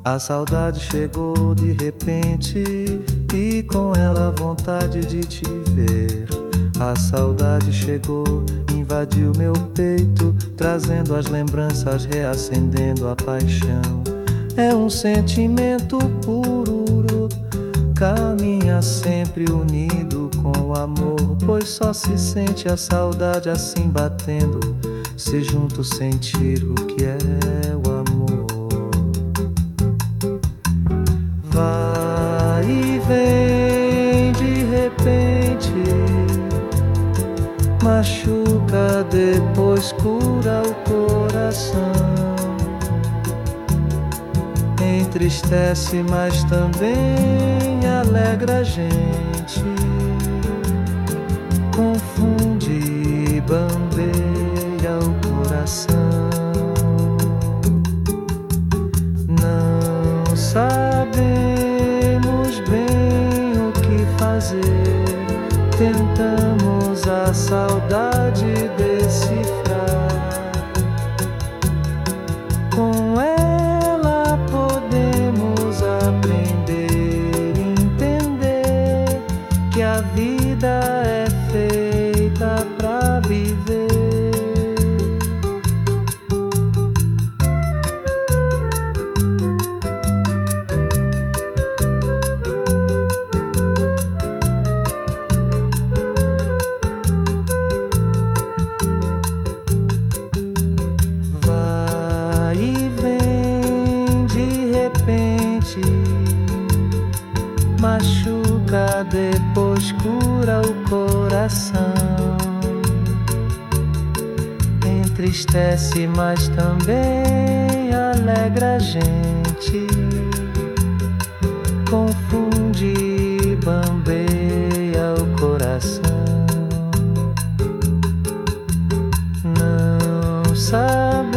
A saudade chegou de repente e com ela a vontade de te ver. A saudade chegou, invadiu meu peito, trazendo as lembranças, reacendendo a paixão. É um sentimento puro, caminha sempre unido com o amor, pois só se sente a saudade assim batendo, se juntos sentir o que é o amor. Vai e vem de repente, machuca, depois cura o coração. Entristece, mas também alegra a gente. Confunde e bambeia o coração. Não sabemos bem o que fazer. Tentamos a saudade decifrar. Com ela podemos aprender, entender que a vida é feita pra viver. Machuca, depois cura o coração. Entristece, mas também alegra a gente. Confunde e bambeia o coração. Não sabemos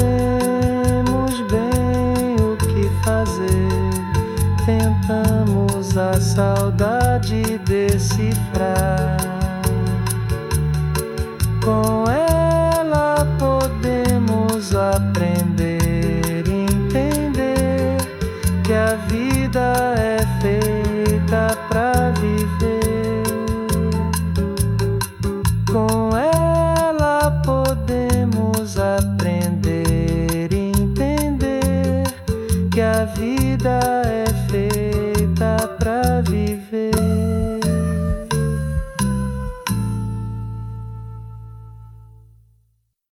bem o que fazer. Tentamos a saudade decifrar.